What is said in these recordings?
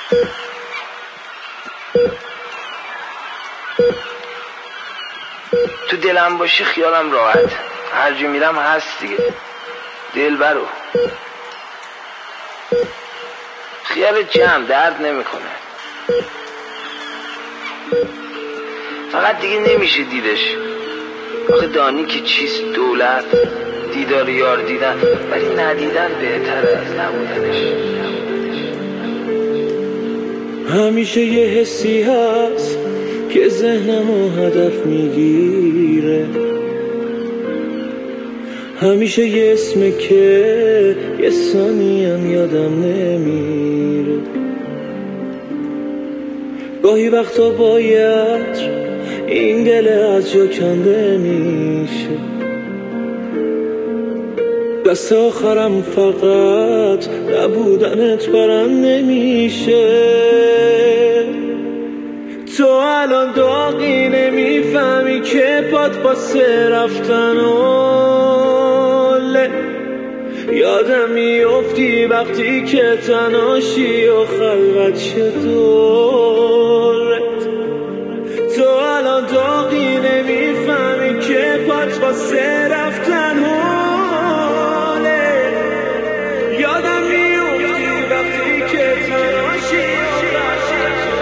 تو دلم باشی خیالم راحت، هر جا میرم هست دیگه. دل برو خیال جمع درد نمیکنه، فقط دیگه نمیشه دیدش. آخه دانی که چیست دولت، دیدار یار دیدن، ولی ندیدن بهتر از نبودنش. همیشه یه حسی هست که ذهنمو هدف میگیره، همیشه یه اسمه که یه ثانیه‌ام یادم نمیره. گاهی وقتا باید این گله از جا کنده میشه، دست آخرم فقط نبودنت برم نمیشه. تو الان داغی نمیفهمی که پات واسه رفتن اوله، یادم میافتی وقتی که تنهاشی و خلوت شد دورت. تو الان داغی نمیفهمی که پات واسه رفتن اوله، یادم میافتی وقتی که تنهاشی و خلوت شد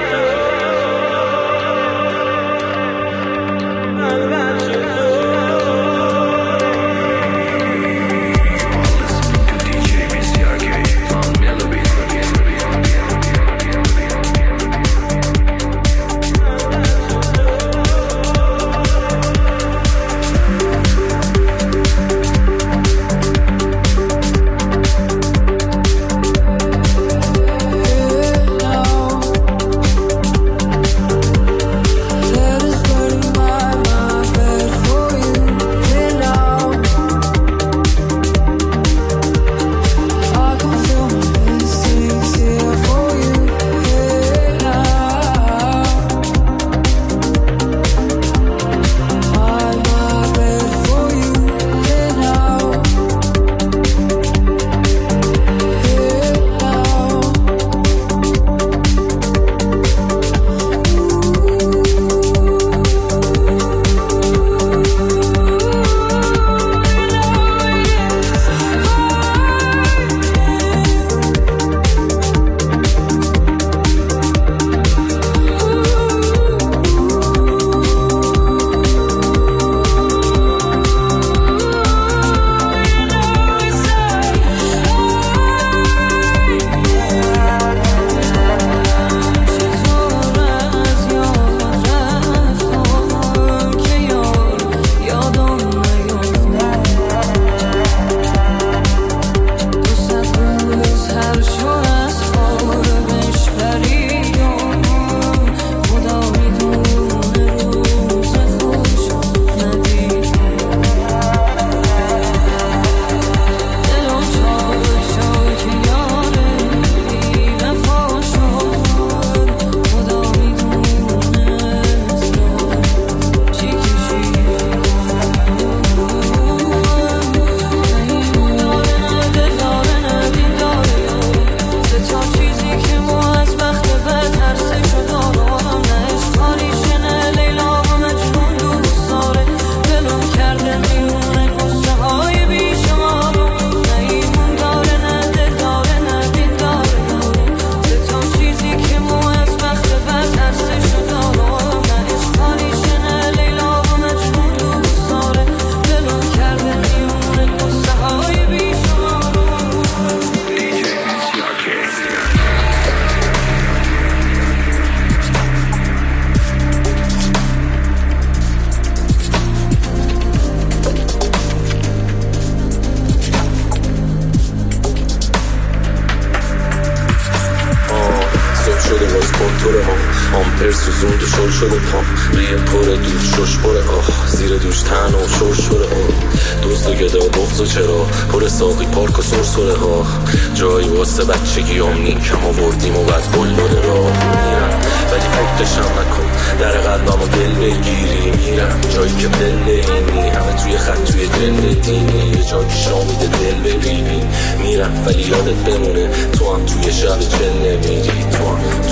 کنتور ما آمپر سوزوند و شل شده پام ریه پر دوش شش پره زیر دوش تن و شور شوره دوست و گدا بغض و چرا پر ساقی پارک و سرسره ها جایی واسه بچگی آمنی کم آوردیم و بعد بلوره راه میرم ولی فکرشم نکن در قلبم و دل بگیری میرم جایی که دل اینی همه توی خط توی دل دینی یه جا که شامیده دل ببینی میرم ولی یادت بمونه تو هم توی شب چل نمیری تو هم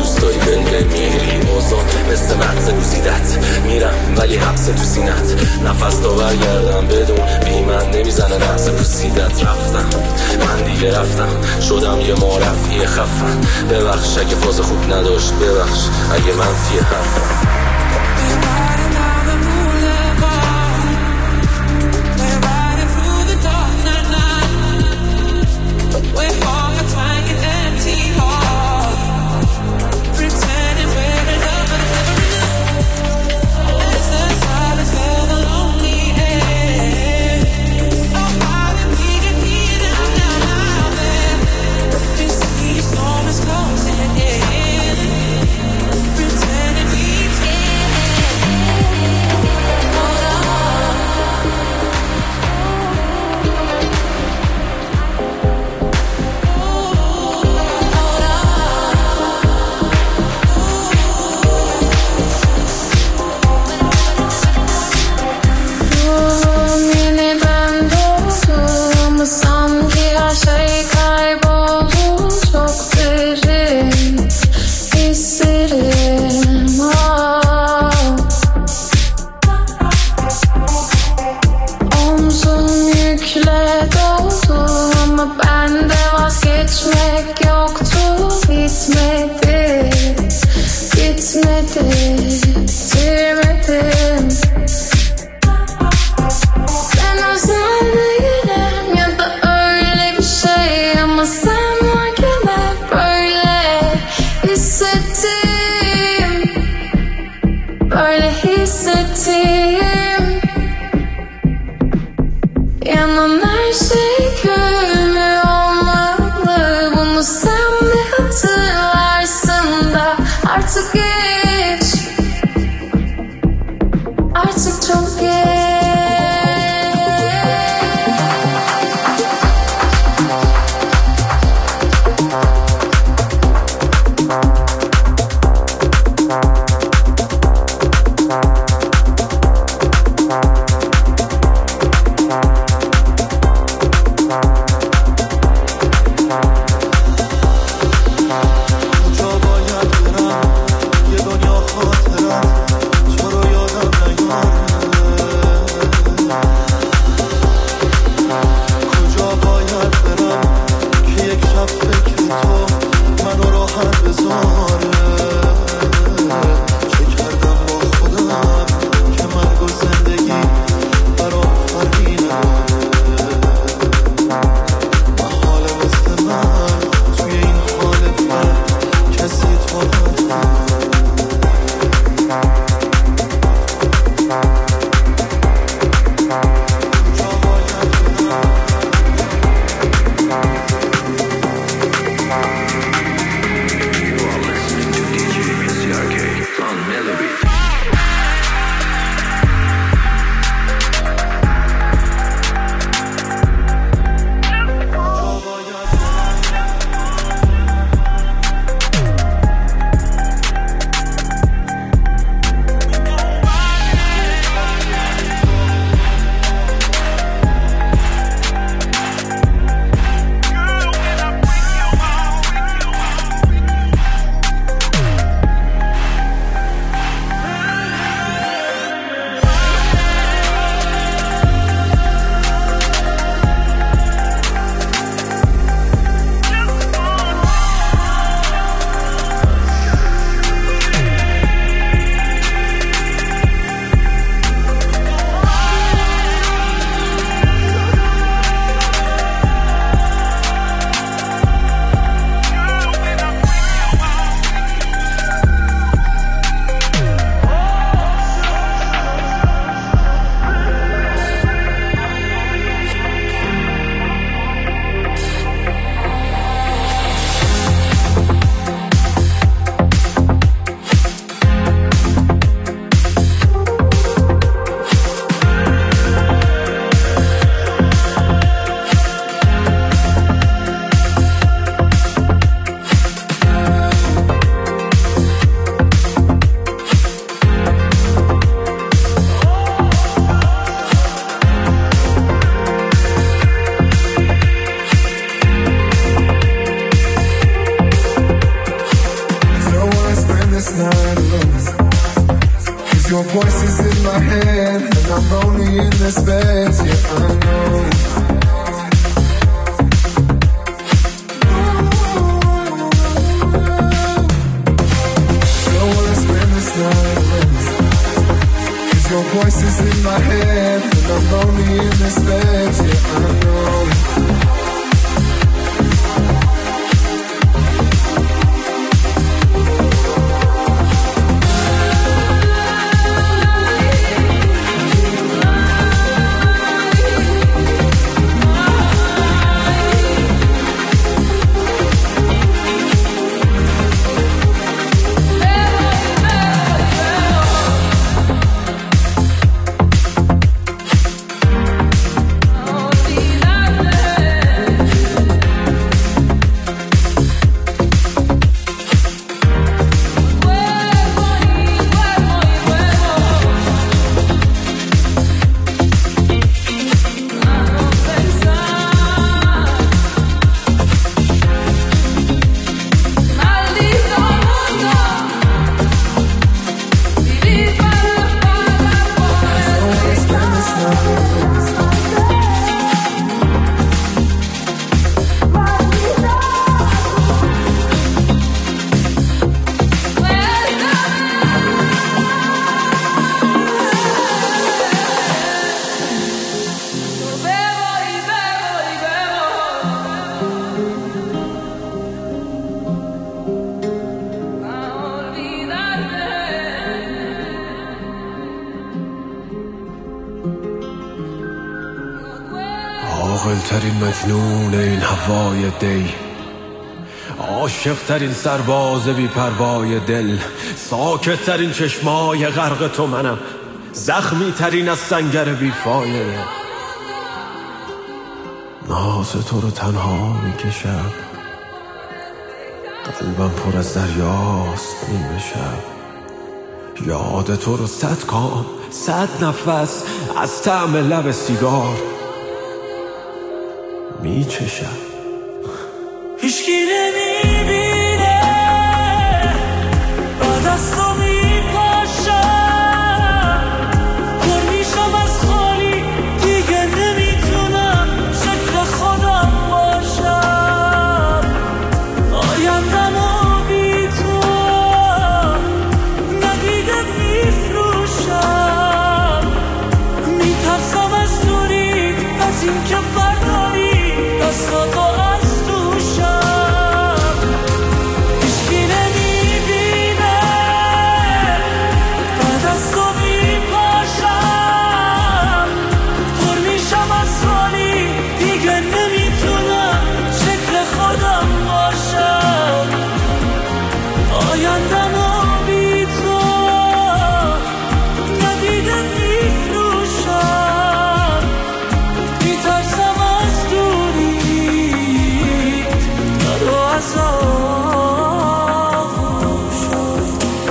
ولی حبس تو سینت. نفس تا برگردم بدون بی من نمیزنه نفس پوسیدت. رفتم من دیگه رفتم شدم یه معرفی خفن. ببخش اگه فاز خوب نداشت، ببخش اگه من فیه حرفم. Your voice is in my head, and I'm lonely in this bed. Yeah, I know. Don't wanna spend this night, 'cause your voice is in my head, and I'm lonely in this bed. Yeah, I know. عاقل‌ترین مجنون این هوای دی، عاشق‌ترین سرباز بی پروای دل، ساکت‌ترین چشمای غرق تو منم، زخمی‌ترین از سنگر بی فایه. ناز تو رو تنها میکشم، قلبم پر از دریاست نیمه شب. یاد تو رو 100 کام 100 نفس از طعم لب سیگار میچشم. هیچکی نمیبینه بعد از تو میپاشم، پر میشم از خالی دیگه نمیتونم شکل خودم باشم. آیندمو بی تو ندیده میفروشم، میترسم از دوری، از این که برداری دستاتو از دوشم. هیچکی نمیبینه بعد از تو میپاشم، پر میشم از خالی دیگه نمیتونم شکل خودم باشم. آیندمو بی تو ندیده میفروشم، میترسم از دوری رو از آغوشم.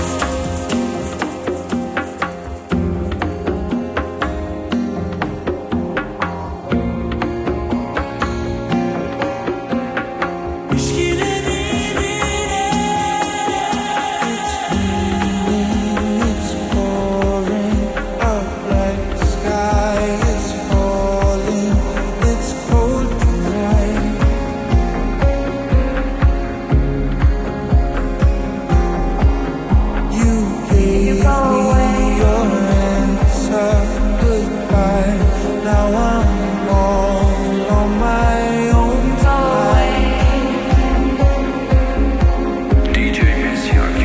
هیچکی نمیبینه. It's pouring out like the sky is falling. It's cold tonight. You gave me your answer, goodbye. Now I'm all on my own tonight. DJ SRK.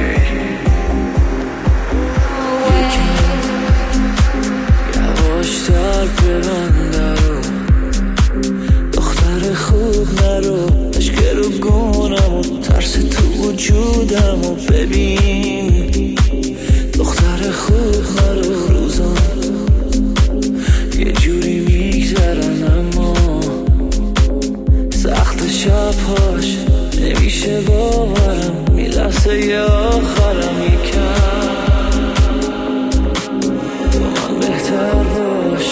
یواشتر ببند رو دختر خوب نرو، عشق رو گونم و ترس تو وجودم و ببین. دختر خوب نرو، روزا یه جوری میگذرن اما سخت شبهاش نمیشه باورم، میلرزه یه آخرم یکم با من بهتر باش.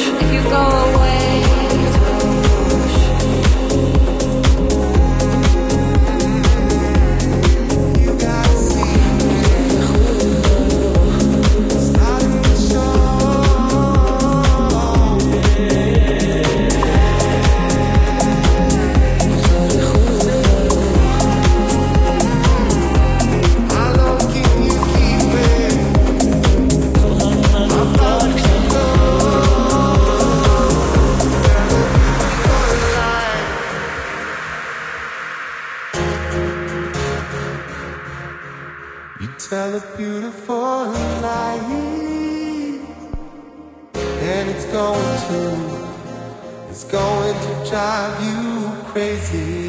It's not in the show. Tell a beautiful lie, and it's going to drive you crazy.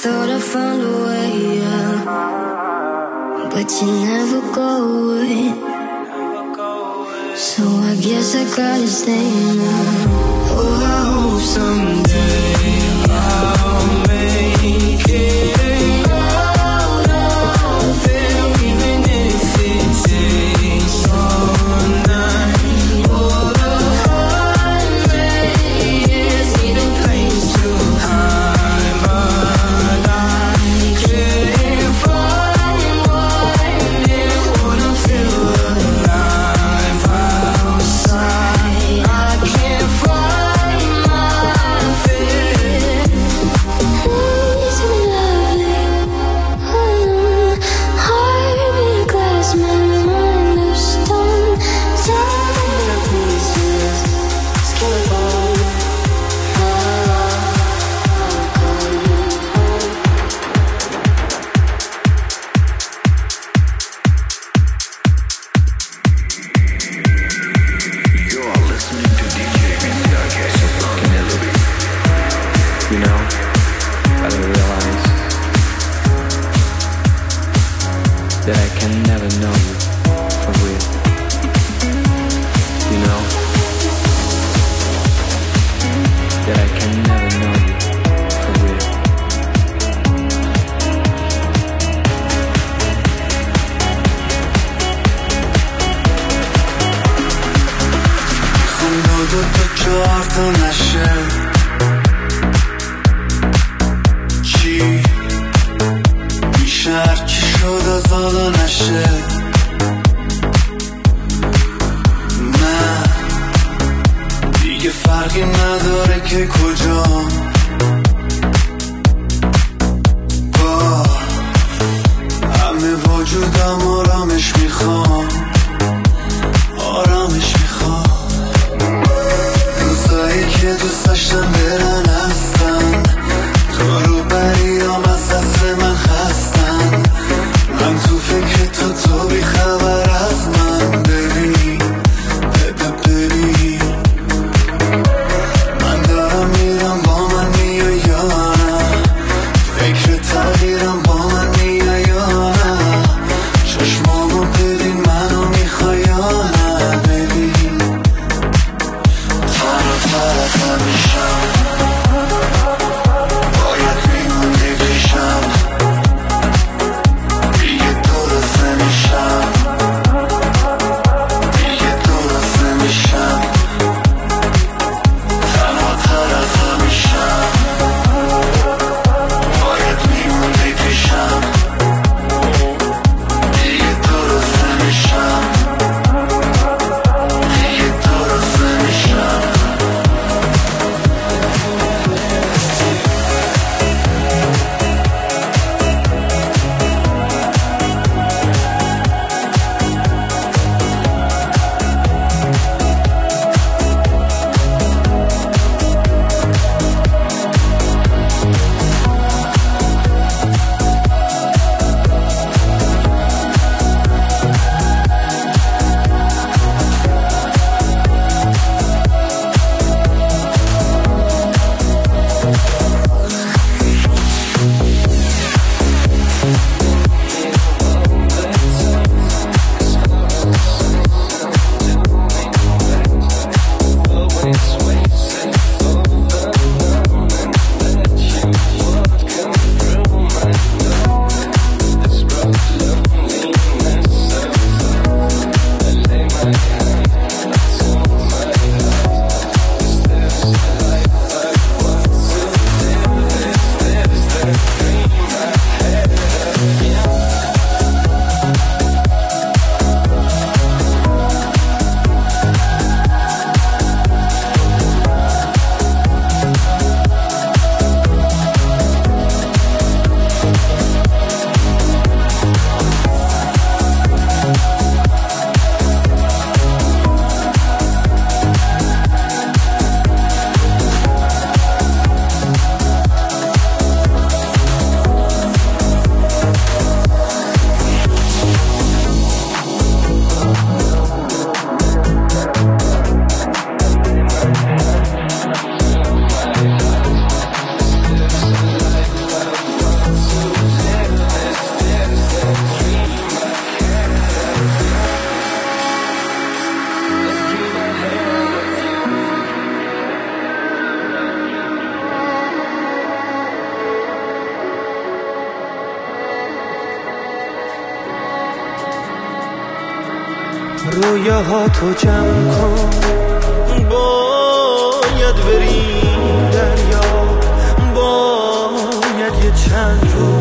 thought I found a way out, but you never go away. So I guess I gotta stay now. Oh, I hope someday I'll make it out of it, even if it takes all night or 100 years. Need a place to hide, but I can't find one that wanna feel alive outside. I can't find my رویاهاتو جمع کن، باید بریم دریا، باید یه چند روز